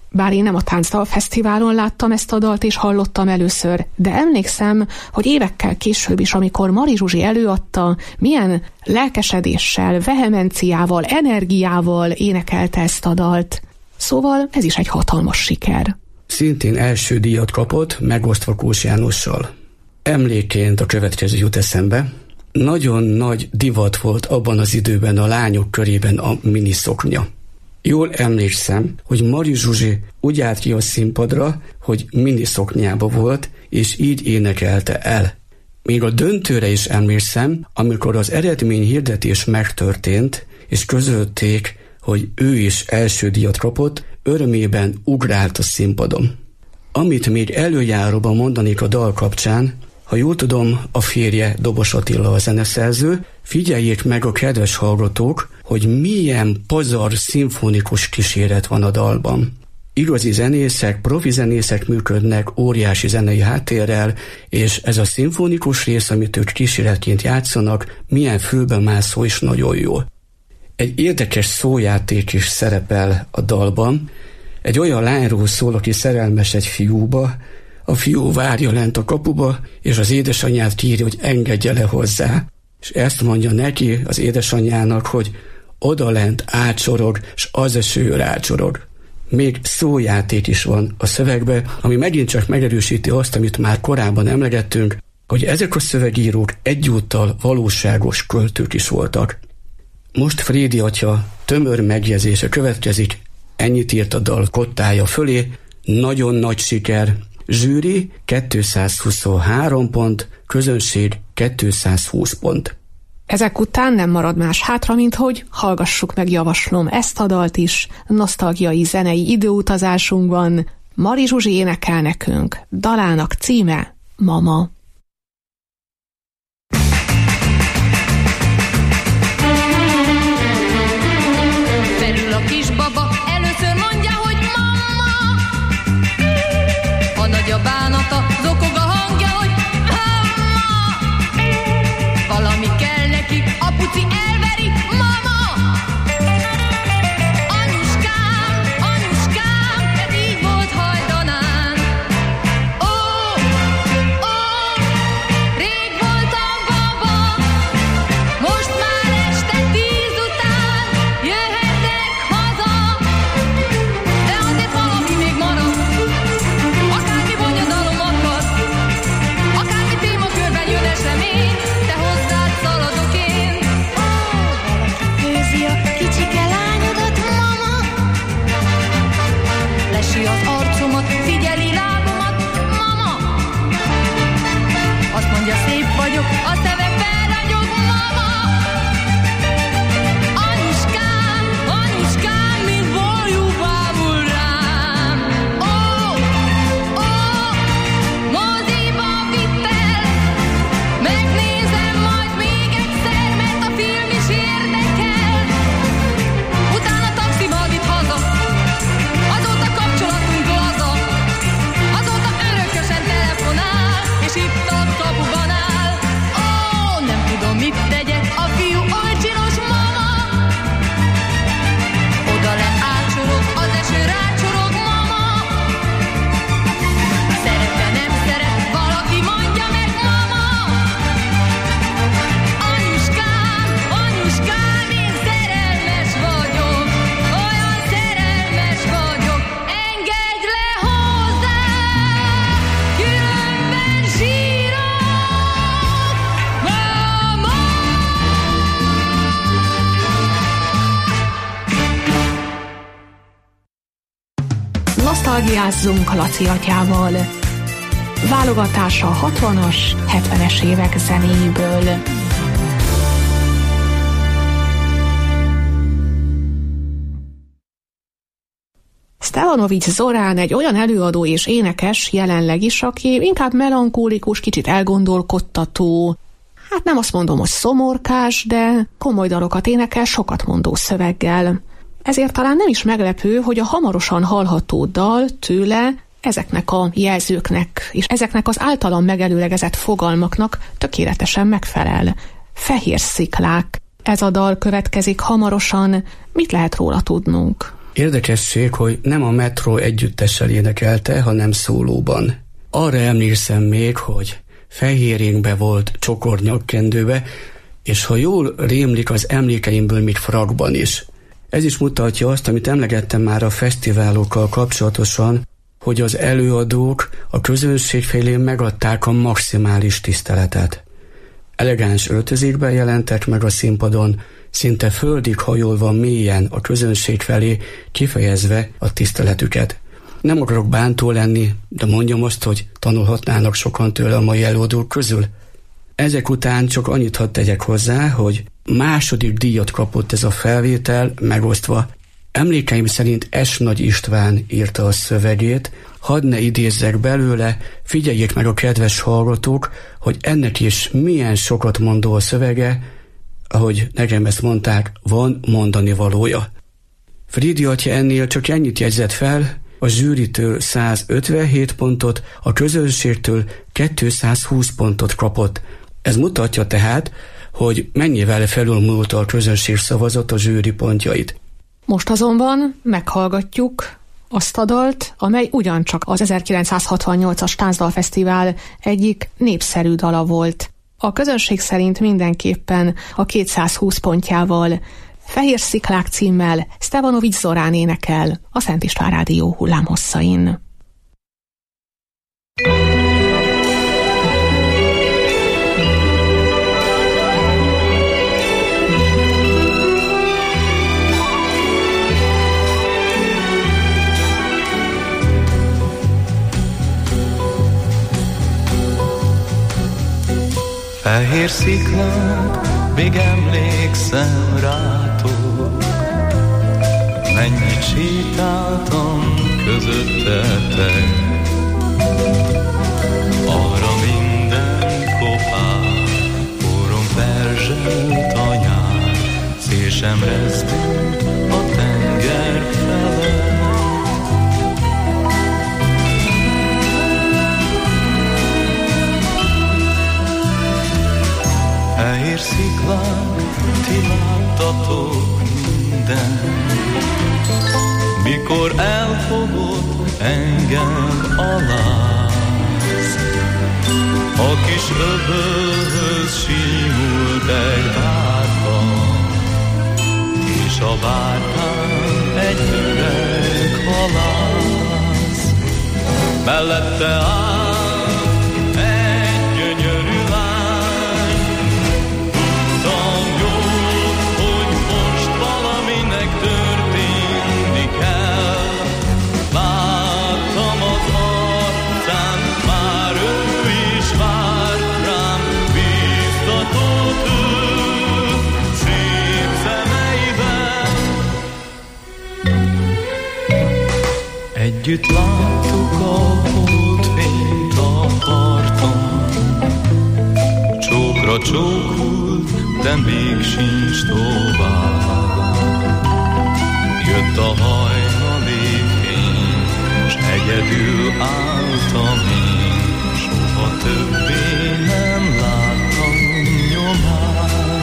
Speaker 5: Bár én nem a Táncdal Fesztiválon láttam ezt a dalt és hallottam először, de emlékszem, hogy évekkel később is, amikor Mari Zsuzsi előadta, milyen lelkesedéssel, vehemenciával, energiával énekelte ezt a dalt. Szóval ez is egy hatalmas siker.
Speaker 6: Szintén első díjat kapott, megosztva Kós Jánossal. Emlékként a következő jut eszembe. Nagyon nagy divat volt abban az időben a lányok körében a miniszoknya. Jól emlékszem, hogy Mari Zsuzsi úgy állt ki a színpadra, hogy miniszoknyába volt, és így énekelte el. Még a döntőre is emlékszem, amikor az eredmény hirdetés megtörtént, és közölték, hogy ő is első díjat kapott, örömében ugrált a színpadon. Amit még előjáróban mondanék a dal kapcsán, ha jól tudom, a férje Dobos Attila a zeneszerző, figyeljék meg a kedves hallgatók, hogy milyen pazar szimfonikus kíséret van a dalban. Igazi zenészek, profi zenészek működnek óriási zenei háttérrel, és ez a szimfonikus rész, amit ők kíséretként játszanak, milyen fülbemászó és nagyon jó. Egy érdekes szójáték is szerepel a dalban. Egy olyan lányról szól, aki szerelmes egy fiúba, a fiú várja lent a kapuba, és az édesanyját kéri, hogy engedje le hozzá. És ezt mondja neki, az édesanyjának, hogy odalent átsorog, és az eső rácsorog. Még szójáték is van a szövegbe, ami megint csak megerősíti azt, amit már korábban emlegettünk, hogy ezek a szövegírók egyúttal valóságos költők is voltak. Most Frédi atya tömör megjegyzése következik, ennyit írt a dal kottája fölé, nagyon nagy siker, zsűri kétszázhuszonhárom pont, közönség kétszázhúsz pont.
Speaker 5: Ezek után nem marad más hátra, mint hogy hallgassuk meg, javaslom, ezt a dalt is, nosztalgiai zenei időutazásunkban. Mari Zsuzsi énekel nekünk, dalának címe Mama.
Speaker 10: Felül a kisbaba, először mondja, hogy mama. A nagy a bánata, zokog a hangja, hogy mama. Valami kell neki, apuci elveri, mama. Anyuskám, anyuskám, ez így volt hajdanán. Ó, ó, rég voltam baba, most már este tíz után jöhetek haza. De azért valami még marad, akármi bonyodalom akad, akármi témakörben jön esemény, de hozzád szaladok én. Ó, valaki főzi a kicsike lányodat, mama. Lesi az arcomat, figyeli lábomat, mama. Azt mondja, szép vagyok, a szeme felragyog, mama. Anyuskám, anyuskám, mint bolyú bámul rám. Ó, ó, moziba vitt el, megnézem majd még egyszer, mert a film is érdekel. Utána taxiba vitt haza, azóta kapcsolatunk laza, azóta örökösen telefonál, és itt a kapuban áll. Ó, nem tudom, mit tegyek, a fiú oly csinos, mama. Oda lent átsorog, az eső rácsorog, mama. Szeret-e, nem szeret, valaki mondja meg, mama. Anyuskám, anyuskám, én szerelmes vagyok, olyan szerelmes vagyok, engedj le hozzá, különben sírok, mama.
Speaker 5: Nosztalgiázzunk Laci atyával. Válogatása a hatvanas, hetvenes évek zenéiből. Stevanovics Zorán egy olyan előadó és énekes jelenleg is, aki inkább melankólikus, kicsit elgondolkodtató, hát nem azt mondom, hogy szomorkás, de komoly dalokat énekel sokat mondó szöveggel. Ezért talán nem is meglepő, hogy a hamarosan hallható dal tőle ezeknek a jelzőknek és ezeknek az általam megelőlegezett fogalmaknak tökéletesen megfelel. Fehér sziklák. Ez a dal következik hamarosan. Mit lehet róla tudnunk?
Speaker 6: Érdekesség, hogy nem a Metró együttessel énekelte, hanem szólóban. Arra emlékszem még, hogy fehérénkbe volt csokor nyakkendőbe, és ha jól rémlik az emlékeimből, még frakban is. Ez is mutatja azt, amit emlegettem már a fesztiválokkal kapcsolatosan, hogy az előadók a közönség felé megadták a maximális tiszteletet. Elegáns öltözékben jelentek meg a színpadon, szinte földig hajolva mélyen a közönség felé, kifejezve a tiszteletüket. Nem akarok bántó lenni, de mondjam azt, hogy tanulhatnának sokan tőle a mai előadók közül. Ezek után csak annyit hadd tegyek hozzá, hogy második díjat kapott ez a felvétel, megosztva. Emlékeim szerint S. Nagy István írta a szövegét, hadd ne idézzek belőle, figyeljék meg a kedves hallgatók, hogy ennek is milyen sokat mondó a szövege, ahogy nekem ezt mondták, van mondani valója. Fridi atya ennél csak ennyit jegyzett fel, a zsűritől száz ötvenhét pontot, a közönségtől kétszázhúsz pontot kapott. Ez mutatja tehát, hogy mennyivel felülmúlta a közönség szavazat a zsűri pontjait.
Speaker 5: Most azonban meghallgatjuk azt a dalt, amely ugyancsak az ezerkilencszázhatvannyolcas Táncdalfesztivál egyik népszerű dala volt. A közönség szerint mindenképpen a kétszázhúsz pontjával, Fehér sziklák címmel Stevanovics Zorán énekel a Szent István Rádió hullámhosszain.
Speaker 9: Fehér sziklák, még emlékszem rátok, mennyit sétáltam közöttetek. Arra minden kopár, forrom perzselt a nyár, szél sem rezdült a tenger fele. Fehér sziklák, ti láttatok mindent, mikor elfogott engem a láz. A kis öbölhöz simult egy bárka, és a bárkán egy öreg halász. Mellette áll együtt láttuk a holdfényt a parton, csókra csókult, de még sincs tovább. Jött a hajnali fény, s egyedül álltam én, soha többé nem láttam nyomát.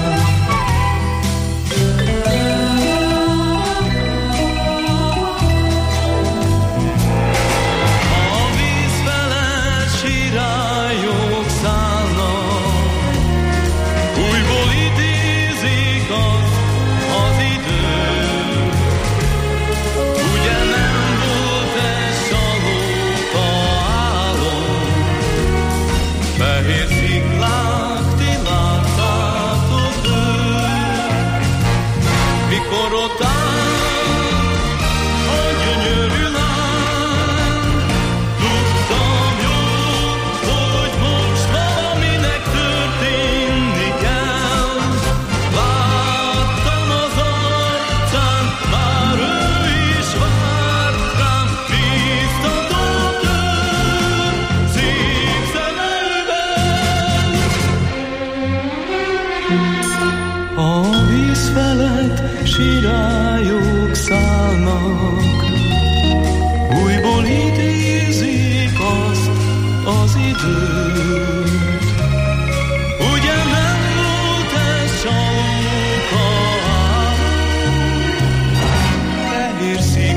Speaker 9: Sirályok szállnak, újból idézik azt az időt. Ugye nem volt ez csalóka, fehér szín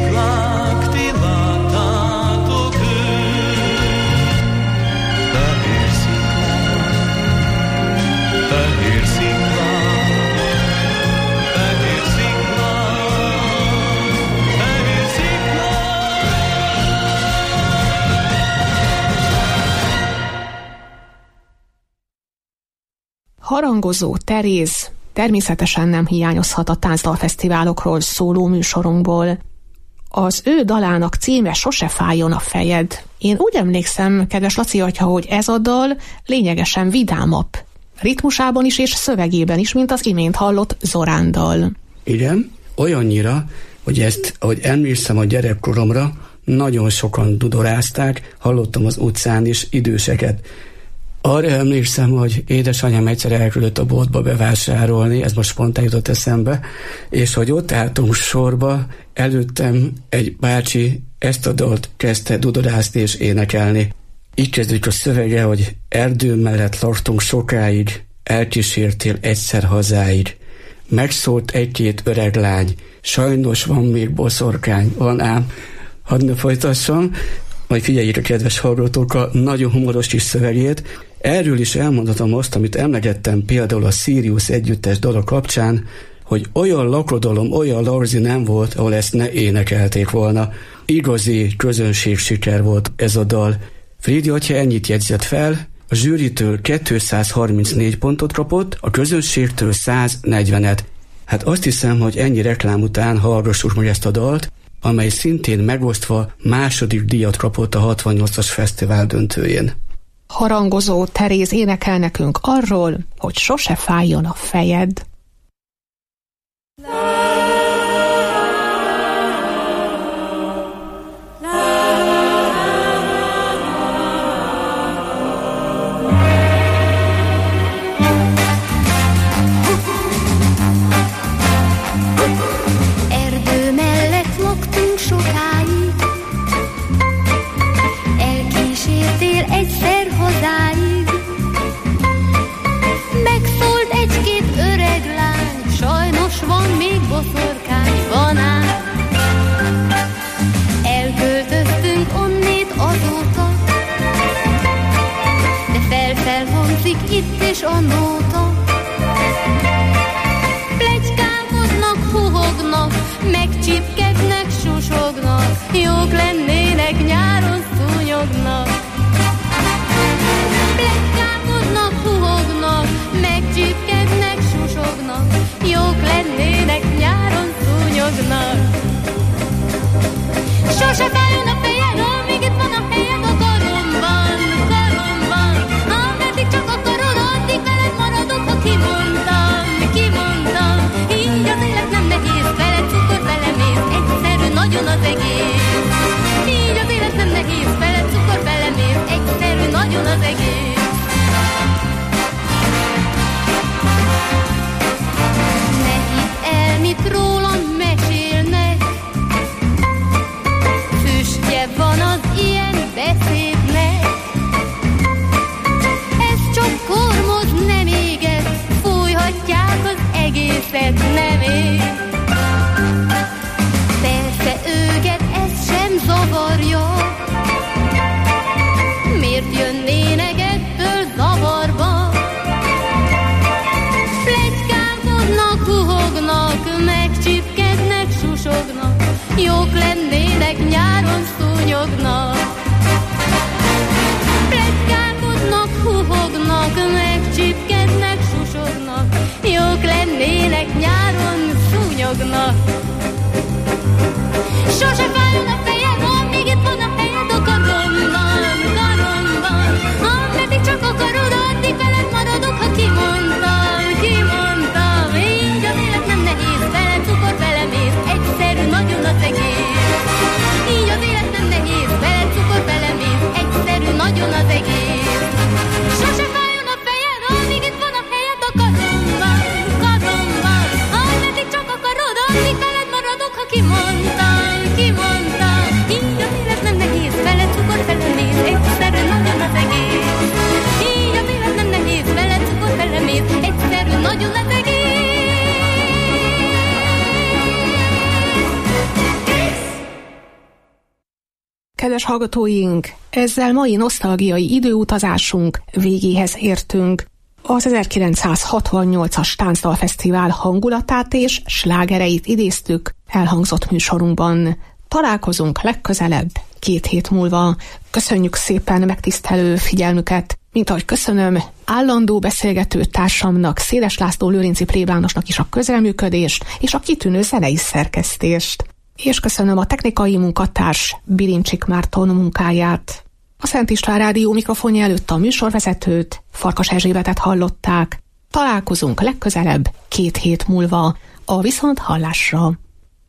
Speaker 5: Harangozó Teréz természetesen nem hiányozhat a táncdalfesztiválokról szóló műsorunkból. Az ő dalának címe Sose fájjon a fejed. Én úgy emlékszem, kedves Laci atya, hogy ez a dal lényegesen vidámabb. Ritmusában is és szövegében is, mint az imént hallott Zorán dal.
Speaker 6: Igen, olyannyira, hogy ezt, ahogy emlékszem a gyerekkoromra, nagyon sokan dudorázták, hallottam az utcán is időseket. Arra emlékszem, hogy édesanyám egyszer elküldött a boltba bevásárolni, ez most spontán jutott eszembe, és hogy ott álltunk sorba, előttem egy bácsi ezt a dalt kezdte dudorázni és énekelni. Így kezdődik a szövege, hogy erdő mellett laktunk sokáig, elkísértél egyszer hazáig. Megszólt egy-két öreg lány, sajnos van még boszorkány, van ám. Hadd ne folytassam, majd figyeljék a kedves hallgatók a nagyon humoros kis szövegét. Erről is elmondhatom azt, amit emlegettem például a Sirius együttes dala kapcsán, hogy olyan lakodalom, olyan larzi nem volt, ahol ezt ne énekelték volna. Igazi közönség siker volt ez a dal. Frédi atya ennyit jegyzett fel, a zsűritől kétszázharmincnégy pontot kapott, a közönségtől száznegyvenet. Hát azt hiszem, hogy ennyi reklám után hallgassuk meg ezt a dalt, amely szintén megosztva második díjat kapott a hatvannyolcas fesztivál döntőjén.
Speaker 5: Harangozó Teréz énekel nekünk arról, hogy sose fájjon a fejed.
Speaker 10: Erdő mellett laktunk sokáig, elkísértél egyszer hazáig. Megszólt egy-két öreg lány, sajnos van még boszorkány, van ám. Elköltöztünk onnét azóta, de fel-fel hangzik itt és annóta. Pletykálkodnak, huhognak, megcsipkednek, susognak, jók lennének, nyáron szúnyognak. Pletykálkodnak, huhognak, megcsipkednek, susognak, jók lennének, nyáron szúnyognak. Sose fájjon a fejed, amíg itt van a helyed a karomban, karomban. Ameddig csak akarod, addig veled maradok, ha kimondtam, kimondtam. Így az élet nem nehéz, veled cukor belemész, egyszerű nagyon az egész. Így az élet nem nehéz, veled cukor belemész, egyszerű nagyon az egész. Ne hidd el, mit rólam mesélnek, füstje van az ilyen beszédnek. Ez csak kormoz, nem éget, fújhatják az egészet, nem ég. Persze őket ez sem zavarja, miért jönnének ettől zavarba? Pletykálkodnak, huhognak, megcsipkednek, susognak, jók lennének, nyáron szúnyognak. Pletykálkodnak, huhognak, megcsipkednek, susognak, jók lennének, nyáron szúnyognak. Sose fájjon a fejed, amíg itt van a helyed a karomban, karomban. Ameddig csak akarod, addig veled maradok, ha kimondtam, kimondtam. Így az élet nem nehéz, veled cukor belemész, egyszerű nagyon az egész. Így az élet nem nehéz, veled cukor belemész, egyszerű nagyon az egész. Sose fájjon a fejed, amíg itt van a helyed a karomban, karomban. Ameddig csak akarod, addig veled maradok, ha kimondtam, kimondtam. Így az élet nem nehéz, veled cukor belemész, egyszerű nagyon az egész. Így az élet nem nehéz, veled cukor belemész, egyszerű nagyon az egész.
Speaker 5: Kedves hallgatóink, ezzel mai nosztalgiai időutazásunk végéhez értünk. Az ezerkilencszázhatvannyolcas Táncdalfesztivál hangulatát és slágereit idéztük elhangzott műsorunkban. Találkozunk legközelebb két hét múlva. Köszönjük szépen megtisztelő figyelmüket! Mint ahogy köszönöm állandó beszélgető társamnak, Széles László Lőrinci plébánosnak is a közreműködést és a kitűnő zenei szerkesztést. És köszönöm a technikai munkatárs Bilincsik Márton munkáját. A Szent István Rádió mikrofonja előtt a műsorvezetőt, Farkas Erzsébetet hallották. Találkozunk legközelebb két hét múlva a Viszont Hallásra.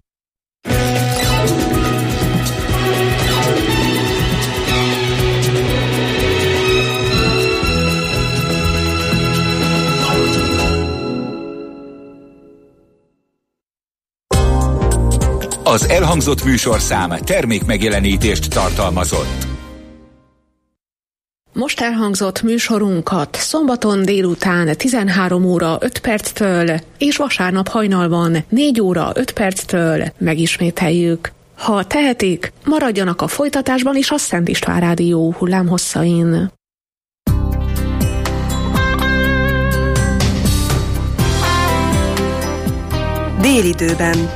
Speaker 4: Az elhangzott műsorszám termék megjelenítést tartalmazott.
Speaker 5: Most elhangzott műsorunkat szombaton délután tizenhárom óra öt perctől és vasárnap hajnalban négy óra öt perctől megismételjük. Ha tehetik, maradjanak a folytatásban is a Szent István Rádió hullámhosszain.
Speaker 11: Délidőben.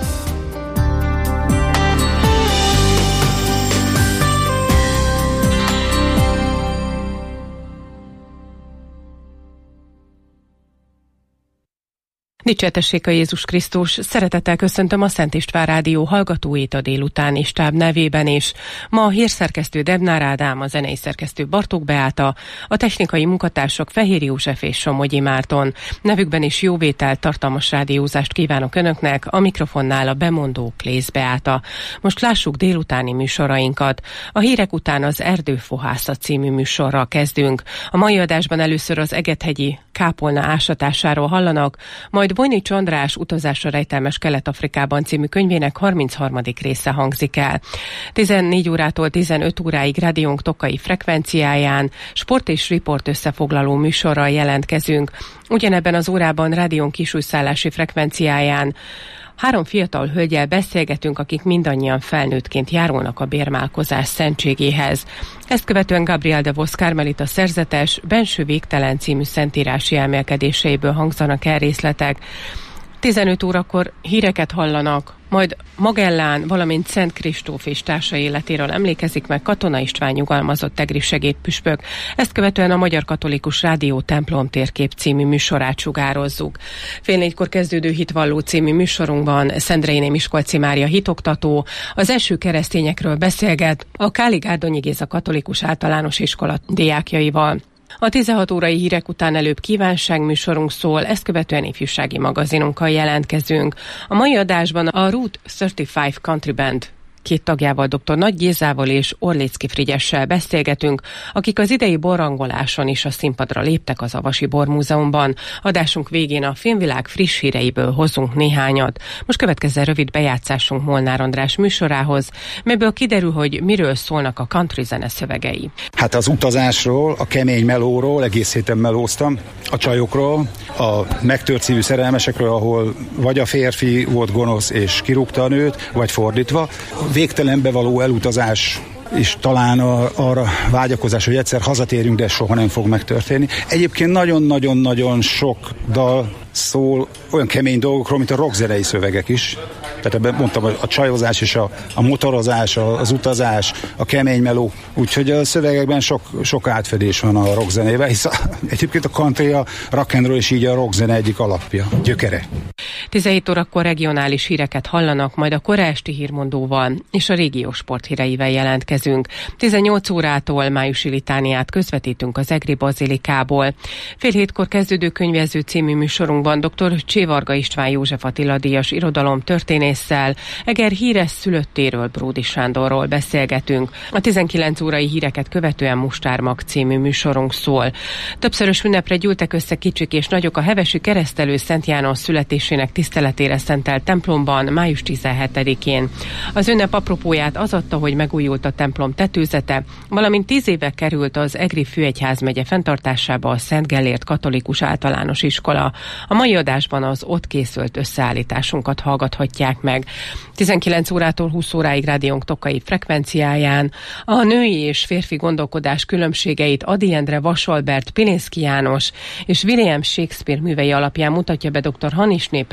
Speaker 12: Dicsértessék a Jézus Krisztus! Szeretettel köszöntöm a Szent István Rádió hallgatóit a délutáni stáb nevében is. Ma a hírszerkesztő Debnár Ádám, a zenei szerkesztő Bartók Beáta, a technikai munkatársak Fehér József és Somogyi Márton. Nevükben is jóvételt, tartalmas rádiózást kívánok Önöknek, a mikrofonnál a bemondó Klész Beáta. Most lássuk délutáni műsorainkat. A hírek után az Erdőfohászat című műsorral kezdünk. A mai adásban először az Egethegyi kápolna ásatásáról hallanak, majd Vojnics András Utazásra rejtelmes Kelet-Afrikában című könyvének harmincharmadik része hangzik el. tizennégy órától tizenöt óráig rádiónk tokai frekvenciáján sport és riport összefoglaló műsorral jelentkezünk. Ugyanebben az órában rádiónk kisújszállási frekvenciáján három fiatal hölgyel beszélgetünk, akik mindannyian felnőttként járulnak a bérmálkozás szentségéhez. Ezt követően Gabriel de Vos Karmelita szerzetes Benső végtelen című szentírási elmélkedéseiből hangzanak el részletek. tizenöt órakor híreket hallanak, majd Magellán, valamint Szent Kristóf és társa életéről emlékezik meg Katona István nyugalmazott egri segédpüspök. Ezt követően a Magyar Katolikus Rádió Templom térkép című műsorát sugározzuk. Fél négykor kezdődő Hitvalló című műsorunkban Szendrei Miskolci Mária hitoktató az első keresztényekről beszélget a Káli Gárdonyi Géza Katolikus Általános Iskola diákjaival. A tizenhat órai hírek után előbb kívánságműsorunk szól, ezt követően ifjúsági magazinunkkal jelentkezünk. A mai adásban a Route harmincöt Country Band két tagjával, dr. Nagy Gézával és Orléczki Frigyessel beszélgetünk, akik az idei borrangoláson is a színpadra léptek az Avasi Bormúzeumban. Adásunk végén a filmvilág friss híreiből hozunk néhányat. Most következzen rövid bejátszásunk Molnár András műsorához, melyből kiderül, hogy miről szólnak a country zene szövegei.
Speaker 13: Hát az utazásról, a kemény melóról, egész héten melóztam, a csajokról, a megtört szívű szerelmesekről, ahol vagy a férfi volt gonosz és kirúgta a nőt, vagy fordítva. Végtelenbe való elutazás és talán a, arra vágyakozás, hogy egyszer hazatérünk, de soha nem fog megtörténni. Egyébként nagyon-nagyon-nagyon sok dal szól olyan kemény dolgokról, mint a rockzenei szövegek is. Tehát ebben mondtam, a csajozás és a, a motorozás, az utazás, a kemény meló. Úgyhogy a szövegekben sok, sok átfedés van a rockzenével, hisz a, egyébként a country, a rock and roll és így a rockzene egyik alapja, gyökere.
Speaker 12: tizenhét órakor regionális híreket hallanak, majd a kora esti hírmondóval és a régió sporthíreivel jelentkezünk. tizennyolc órától májusi litániát közvetítünk az Egri Bazilikából. Fél hétkor kezdődő könyvező című műsorunkban dr. Csévarga István József Attila díjas irodalomtörténésszel, Eger híres szülöttéről, Bródi Sándorról beszélgetünk. A tizenkilenc órai híreket követően Mustármag című műsorunk szól. Többszörös ünnepre gyűltek össze kicsik és nagyok a hevesi keresztelő Szent János születésének tiszteletére szentelt templomban május tizenhetedikén. Az ünnep apropóját az adta, hogy megújult a templom tetőzete, valamint tíz éve került az Egri Főegyházmegye fenntartásába a Szent Gellért Katolikus Általános Iskola. A mai adásban az ott készült összeállításunkat hallgathatják meg. tizenkilenc órától húsz óráig rádiónk tokai frekvenciáján a női és férfi gondolkodás különbségeit Ady Endre, Vasalbert, Pilinszky János és William Shakespeare művei alapján mutatja be dr. Hanisné Perc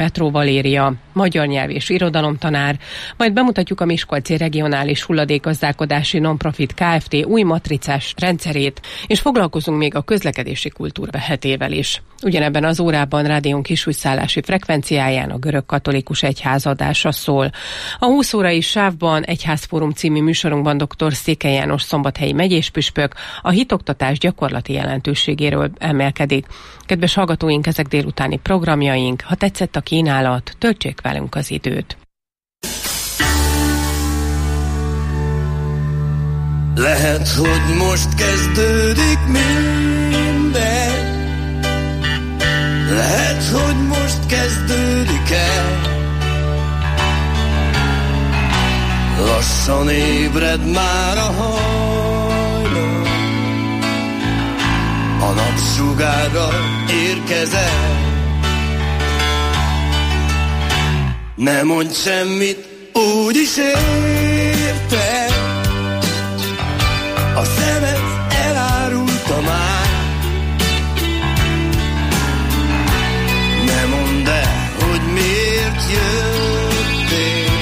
Speaker 12: Bátró Valéria, magyar nyelv és irodalomtanár, majd bemutatjuk a Miskolci Regionális Hulladékgazdálkodási Nonprofit Kft. Új matricás rendszerét, és foglalkozunk még a közlekedési kultúra hetével is. Ugyanebben az órában rádión kisújszállási frekvenciáján a görög katolikus egyház adása szól. A húsz órai sávban Egyházfórum című műsorunkban dr. Székely János szombathelyi megyéspüspök a hitoktatás gyakorlati jelentőségéről emelkedik. Kedves hallgatóink, ezek délutáni programjaink. Ha tetszett a kínálat, töltsék velünk az időt.
Speaker 14: Lehet, hogy most kezdődik minden, lehet, hogy most kezdődik el. Lassan ébred már a hajnal, a napsugárral érkezel. Ne mondj semmit, úgyis érted, a szemed elárulta már. Ne mondd el, hogy miért jöttél,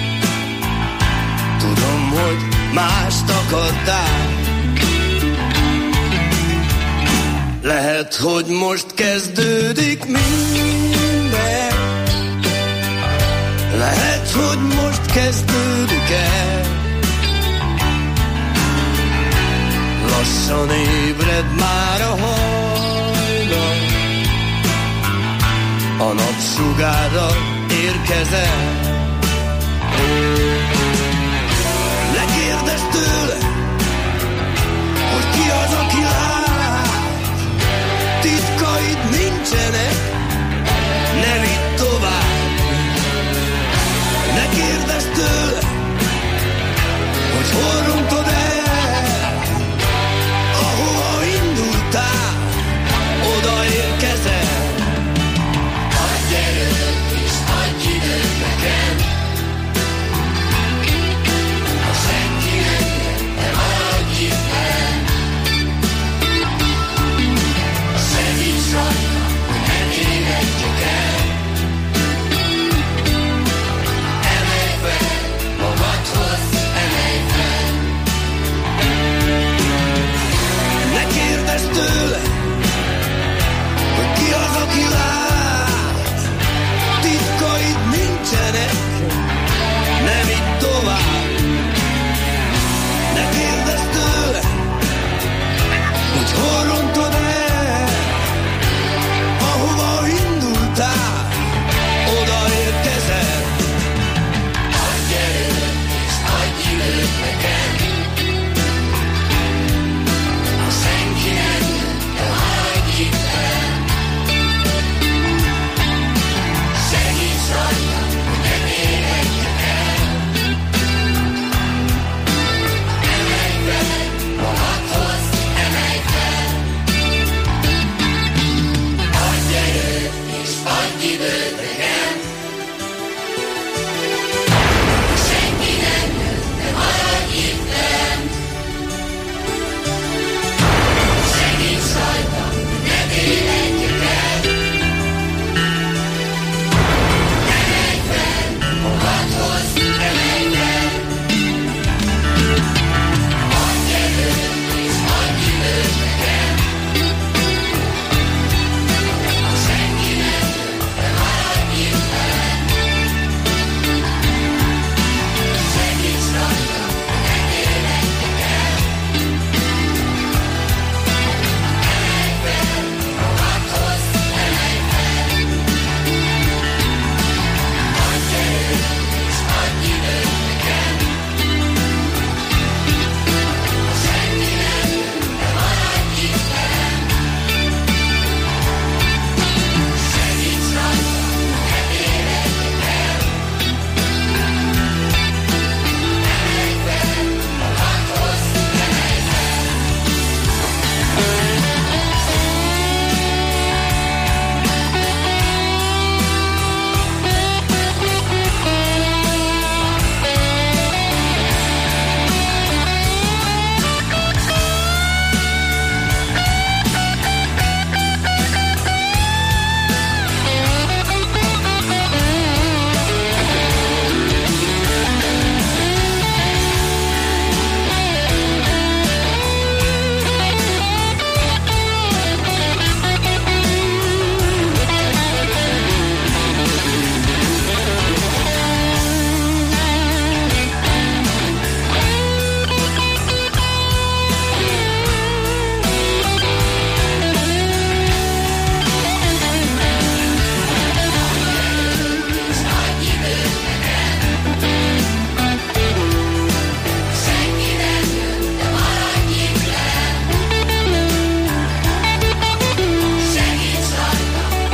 Speaker 14: tudom, hogy mást akartál. Lehet, hogy most kezdődik minden, lehet, hogy most kezdődik el. Lassan ébred már a hajnal, a napsugárral érkezel. Ne kérdezz tőle, hogy ki az, aki lát, titkaid nincsenek, ne vidd tovább. Ne kérdezz tőle, hogy hol rontod el, ahova indultál, oda érkezel. Adj erőt és adj időt nekem, ha senki nem, ne maradj itt velem. Segíts rajta, hogy ne tévedjek el. Emelj fel magadhoz, emelj fel. Ne kérdezz tőle, hogy ki az, aki lát, titkaid nincsenek, ne vidd tovább. Ne kérdezz tőle, hogy hol rontod el, ahova indultál, oda érkezel. Adj erőt és adj időt nekem, ha senki nem jön, de maradj itt velem. Segíts rajta, hogy ne tévedjek el. Emelj fel magadhoz, emelj fel. Adj erőt és adj időt